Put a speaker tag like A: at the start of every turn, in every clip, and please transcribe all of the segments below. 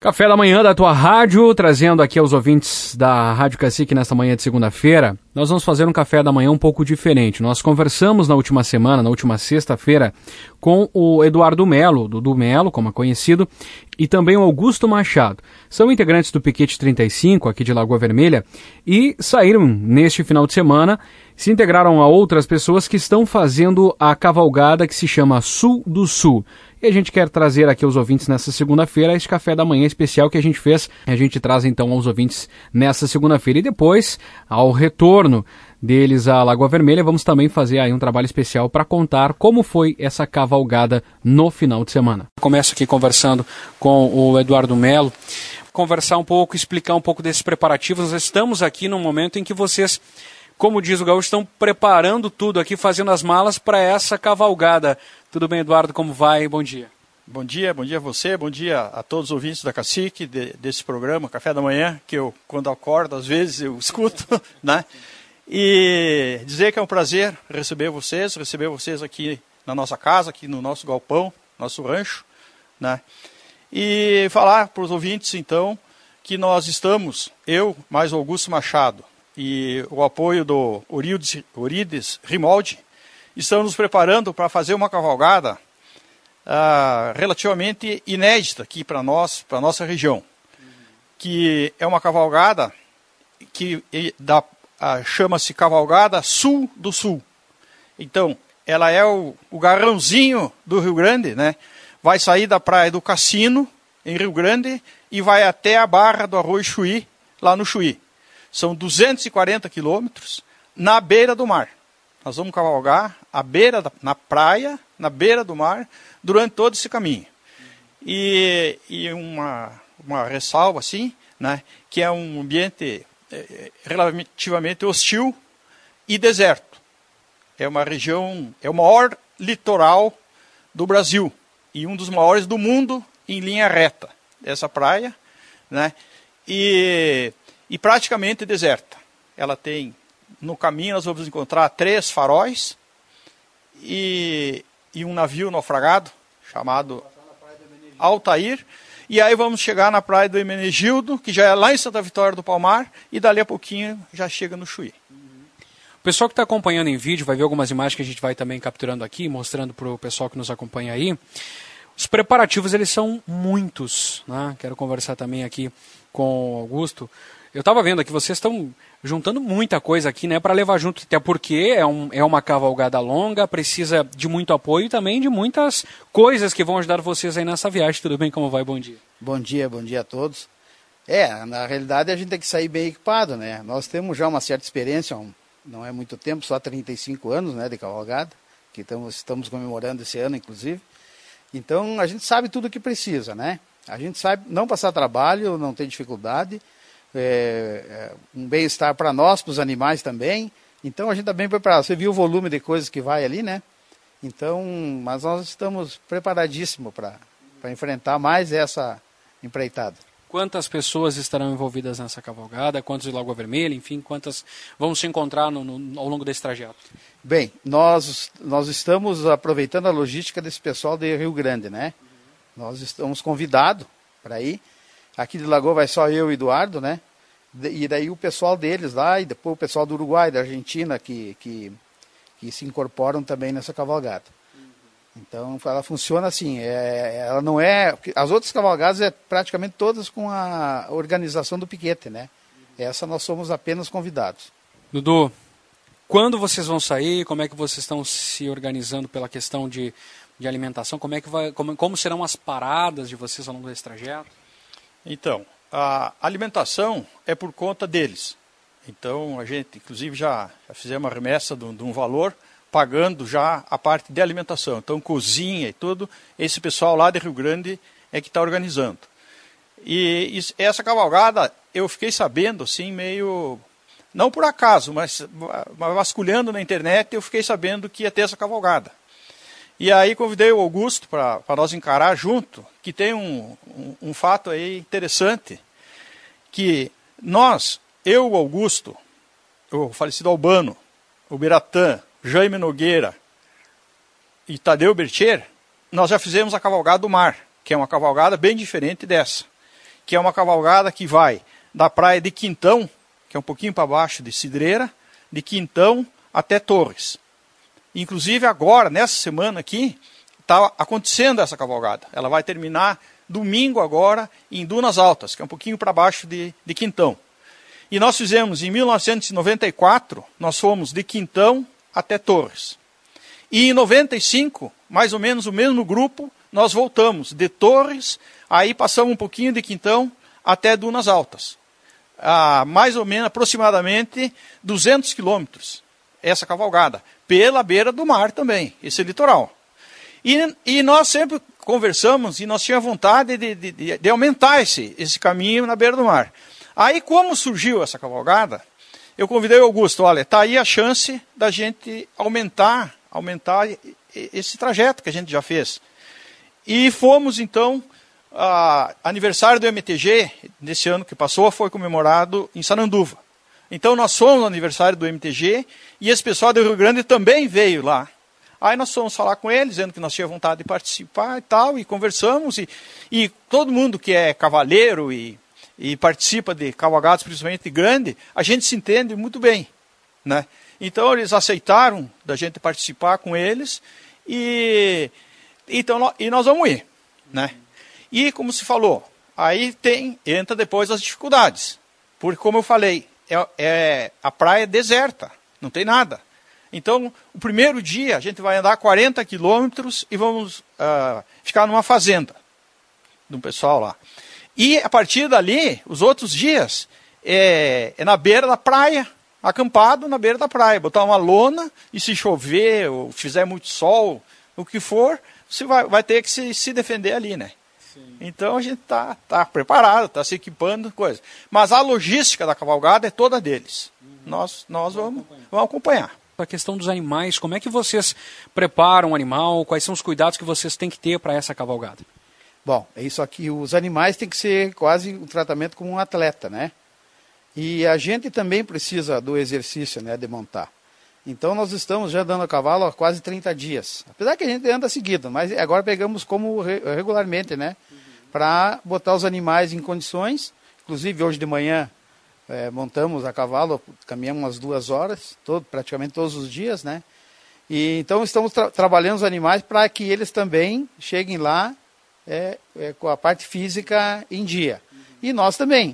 A: Café da manhã da tua rádio, trazendo aqui aos ouvintes da Rádio Cacique nesta manhã de segunda-feira. Nós vamos fazer um café da manhã um pouco diferente. Nós conversamos na última semana, na última sexta-feira, com o Eduardo Melo, Dudu Melo, como é conhecido, e também o Augusto Machado. São integrantes do Piquete 35, aqui de Lagoa Vermelha, e saíram neste final de semana, se integraram a outras pessoas que estão fazendo a cavalgada que se chama Sul do Sul. E a gente quer trazer aqui aos ouvintes nessa segunda-feira esse café da manhã especial que a gente fez. A gente traz então aos ouvintes nessa segunda-feira. E depois, ao retorno deles à Lagoa Vermelha, vamos também fazer aí um trabalho especial para contar como foi essa cavalgada no final de semana. Começo aqui conversando com o Eduardo Melo. Conversar um pouco, explicar um pouco desses preparativos. Nós estamos aqui num momento em que vocês, como diz o Gaúcho, estão preparando tudo aqui, fazendo as malas para essa cavalgada. Tudo bem, Eduardo? Como vai? Bom dia.
B: Bom dia a você, bom dia a todos os ouvintes da Cacique, desse programa, Café da Manhã, que eu, quando acordo, às vezes eu escuto, né? E dizer que é um prazer receber vocês aqui na nossa casa, aqui no nosso galpão, nosso rancho, né? E falar para os ouvintes, então, que nós estamos, eu mais o Augusto Machado e o apoio do Eurides Rimoldi, estamos nos preparando para fazer uma cavalgada relativamente inédita aqui para nós, para a nossa região, que é uma cavalgada que chama-se Cavalgada Sul do Sul. Então, ela é o garrãozinho do Rio Grande, né? Vai sair da Praia do Cassino, em Rio Grande, e vai até a Barra do Arroio Chuí, lá no Chuí. São 240 quilômetros na beira do mar. Nós vamos cavalgar na praia, na beira do mar, durante todo esse caminho. E uma ressalva, assim, né, que é um ambiente relativamente hostil e deserto. É uma região, é o maior litoral do Brasil e um dos maiores do mundo em linha reta. Essa praia, né, e praticamente deserta. Ela tem... No caminho nós vamos encontrar 3 faróis e um navio naufragado chamado Altair. E aí vamos chegar na praia do Hermenegildo, que já é lá em Santa Vitória do Palmar, e dali a pouquinho já chega no Chuí.
A: O pessoal que está acompanhando em vídeo vai ver algumas imagens que a gente vai também capturando aqui, mostrando para o pessoal que nos acompanha aí. Os preparativos, eles são muitos, né? Quero conversar também aqui com o Augusto. Eu estava vendo aqui, vocês estão juntando muita coisa aqui, né, para levar junto, até porque é uma cavalgada longa, precisa de muito apoio e também de muitas coisas que vão ajudar vocês aí nessa viagem. Tudo bem? Como vai? Bom dia.
C: Bom dia a todos. Na realidade a gente tem que sair bem equipado, né? Nós temos já uma certa experiência, não é muito tempo, só 35 anos, né, de cavalgada, que estamos comemorando esse ano, inclusive. Então a gente sabe tudo o que precisa, né? A gente sabe não passar trabalho, não ter dificuldade. Um bem-estar para nós, para os animais também. Então a gente está bem preparado. Você viu o volume de coisas que vai ali, né? Então, mas nós estamos preparadíssimos para enfrentar mais essa empreitada.
A: Quantas pessoas estarão envolvidas nessa cavalgada? Quantos de Lagoa Vermelha? Enfim, quantas vão se encontrar ao longo desse trajeto?
C: Bem, nós estamos aproveitando a logística desse pessoal de Rio Grande, né? Nós estamos convidados para ir. Aqui de Lagoa vai só eu e o Eduardo, né? E daí o pessoal deles lá, e depois o pessoal do Uruguai, da Argentina, que se incorporam também nessa cavalgada. Então ela funciona assim, ela não é... As outras cavalgadas é praticamente todas com a organização do piquete, né? Essa nós somos apenas convidados.
A: Dudu, quando vocês vão sair? Como é que vocês estão se organizando pela questão de alimentação? Como serão as paradas de vocês ao longo desse trajeto?
B: Então, a alimentação é por conta deles. Então, a gente, inclusive, já fizemos uma remessa de um valor, pagando já a parte de alimentação. Então, cozinha e tudo, esse pessoal lá de Rio Grande é que está organizando. E essa cavalgada, eu fiquei sabendo, assim, meio... Não por acaso, mas vasculhando na internet, eu fiquei sabendo que ia ter essa cavalgada. E aí convidei o Augusto para nós encarar junto, que tem um fato aí interessante, que eu, o Augusto, o falecido Albano, o Biratã, Jaime Nogueira e Tadeu Bertier, nós já fizemos a cavalgada do mar, que é uma cavalgada bem diferente dessa. que é uma cavalgada que vai da praia de Quintão, que é um pouquinho para baixo de Cidreira, de Quintão até Torres. Inclusive agora, nessa semana aqui, está acontecendo essa cavalgada. Ela vai terminar domingo agora em Dunas Altas, que é um pouquinho para baixo de Quintão. E nós fizemos, em 1994, nós fomos de Quintão até Torres. E em 95, mais ou menos o mesmo grupo, nós voltamos de Torres, aí passamos um pouquinho de Quintão até Dunas Altas. Mais ou menos, aproximadamente 200 quilômetros, essa cavalgada. Pela beira do mar também, esse litoral. E nós sempre conversamos e nós tínhamos vontade de aumentar esse caminho na beira do mar. Aí, como surgiu essa cavalgada, eu convidei o Augusto, olha, está aí a chance da gente aumentar esse trajeto que a gente já fez. E fomos, então, aniversário do MTG, desse ano que passou, foi comemorado em Sananduva. Então, nós fomos no aniversário do MTG e esse pessoal do Rio Grande também veio lá. Aí nós fomos falar com eles, dizendo que nós tínhamos vontade de participar e tal, e conversamos, e todo mundo que é cavaleiro e participa de cavalgadas, principalmente grande, a gente se entende muito bem, né? Então eles aceitaram da gente participar com eles e nós vamos ir, né? E como se falou, aí entra depois as dificuldades, porque como eu falei, a praia é deserta, não tem nada. Então, o primeiro dia a gente vai andar 40 quilômetros e vamos ficar numa fazenda de um pessoal lá. E a partir dali, os outros dias, é na beira da praia, acampado na beira da praia. Botar uma lona e se chover, ou fizer muito sol, o que for, você vai ter que se defender ali, né? Sim. Então a gente tá preparado, está se equipando, coisa. Mas a logística da cavalgada é toda deles. Nós vamos acompanhar.
A: A questão dos animais, como é que vocês preparam o animal? Quais são os cuidados que vocês têm que ter para essa cavalgada?
C: Bom, é isso aqui. Os animais têm que ser quase um tratamento como um atleta, né? E a gente também precisa do exercício, né, de montar. Então nós estamos já dando a cavalo há quase 30 dias. Apesar que a gente anda seguido, mas agora pegamos como regularmente, né? Para botar os animais em condições. Inclusive hoje de manhã montamos a cavalo, caminhamos umas 2 horas, praticamente todos os dias, né? E então estamos trabalhando os animais para que eles também cheguem lá com a parte física em dia. E nós também.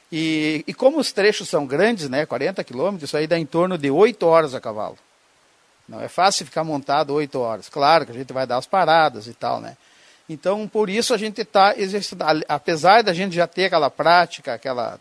C: E como os trechos são grandes, né, 40 quilômetros, isso aí dá em torno de 8 horas a cavalo. Não é fácil ficar montado 8 horas. Claro que a gente vai dar as paradas e tal, né? Então, por isso a gente está exercitando. Apesar da gente já ter aquela prática,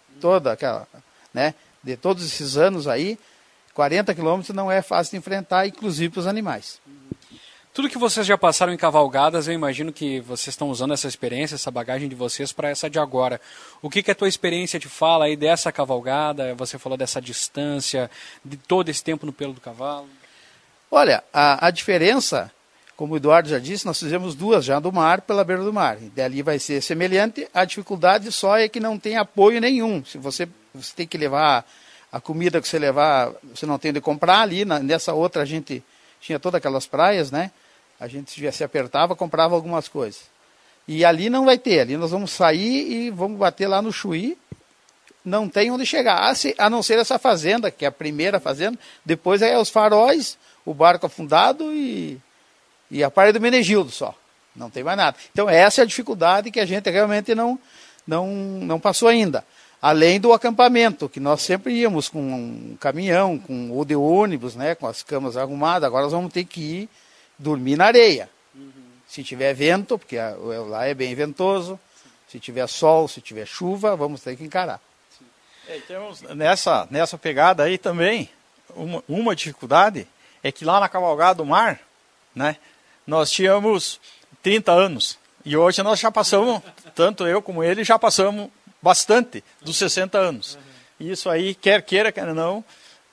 C: né, de todos esses anos aí, 40 quilômetros não é fácil de enfrentar, inclusive para os animais.
A: Tudo que vocês já passaram em cavalgadas, eu imagino que vocês estão usando essa experiência, essa bagagem de vocês para essa de agora. O que a tua experiência te fala aí dessa cavalgada? Você falou dessa distância, de todo esse tempo no pelo do cavalo.
C: Olha, a diferença, como o Eduardo já disse, nós fizemos 2 já do mar, pela beira do mar. E dali vai ser semelhante. A dificuldade só é que não tem apoio nenhum. Se você tem que levar a comida que você levar, você não tem de comprar ali. Nessa outra a gente tinha todas aquelas praias, né? A gente se apertava, comprava algumas coisas. E ali não vai ter. Ali nós vamos sair e vamos bater lá no Chuí. Não tem onde chegar. A não ser essa fazenda, que é a primeira fazenda. Depois é os faróis, o barco afundado e a praia do Menegildo só. Não tem mais nada. Então essa é a dificuldade que a gente realmente não passou ainda. Além do acampamento, que nós sempre íamos com um caminhão, ou de ônibus, né, com as camas arrumadas. Agora nós vamos ter que ir dormir na areia. Se tiver vento, porque lá é bem ventoso. Se tiver sol, se tiver chuva, vamos ter que encarar.
B: E temos nessa pegada aí também, uma dificuldade é que lá na Cavalgada do Mar, né, nós tínhamos 30 anos. E hoje nós já passamos, tanto eu como ele, já passamos bastante dos 60 anos. E isso aí, quer queira, quer não,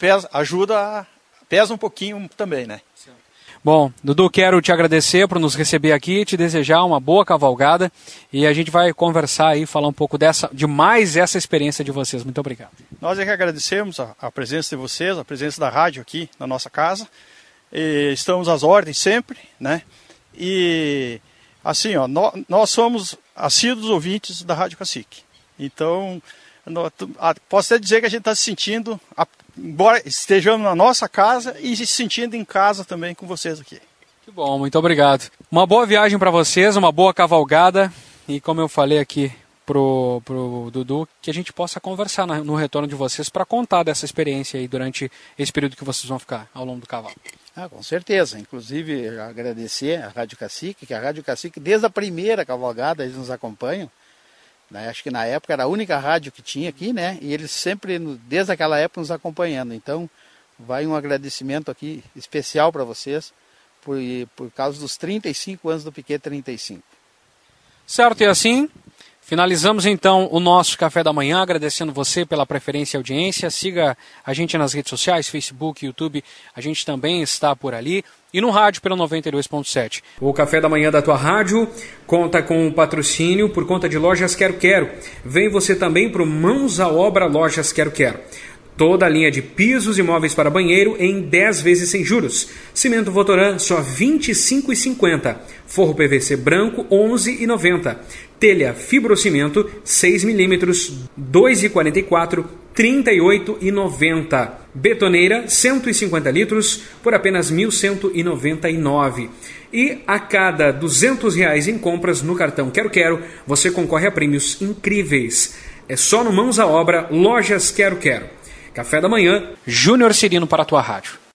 B: pesa um pouquinho também, né?
A: Bom, Dudu, quero te agradecer por nos receber aqui, te desejar uma boa cavalgada e a gente vai conversar aí, falar um pouco de mais essa experiência de vocês. Muito obrigado.
B: Nós é que agradecemos a presença de vocês, a presença da rádio aqui na nossa casa. E estamos às ordens sempre, né? E assim, ó, nós somos assíduos ouvintes da Rádio Cacique. Então, posso até dizer que a gente está se sentindo, embora estejamos na nossa casa, e se sentindo em casa também com vocês aqui.
A: Que bom, muito obrigado. Uma boa viagem para vocês, uma boa cavalgada, e como eu falei aqui pro Dudu, que a gente possa conversar no retorno de vocês para contar dessa experiência aí durante esse período que vocês vão ficar ao longo do cavalo.
C: Com certeza. Inclusive, agradecer a Rádio Cacique, que a Rádio Cacique, desde a primeira cavalgada, eles nos acompanham. Né? Acho que na época era a única rádio que tinha aqui, né? E eles sempre, desde aquela época, nos acompanhando. Então, vai um agradecimento aqui especial para vocês, por causa dos 35 anos do Piquet 35.
A: Certo, e assim finalizamos então o nosso Café da Manhã, agradecendo você pela preferência e audiência. Siga a gente nas redes sociais, Facebook, YouTube, a gente também está por ali. E no rádio pelo 92.7. O Café da Manhã da tua rádio conta com o patrocínio por conta de Lojas Quero Quero. Vem você também para o Mãos à Obra Lojas Quero Quero. Toda a linha de pisos e móveis para banheiro em 10 vezes sem juros. Cimento Votoran só R$ 25,50. Forro PVC branco R$ 11,90. Telha fibrocimento 6 mm, R$ 2,44, R$ 38,90. Betoneira 150 litros por apenas R$ 1.199. E a cada R$ 200 em compras no cartão Quero Quero, você concorre a prêmios incríveis. É só no Mãos à Obra Lojas Quero Quero. Café da Manhã, Júnior Cirino para a tua rádio.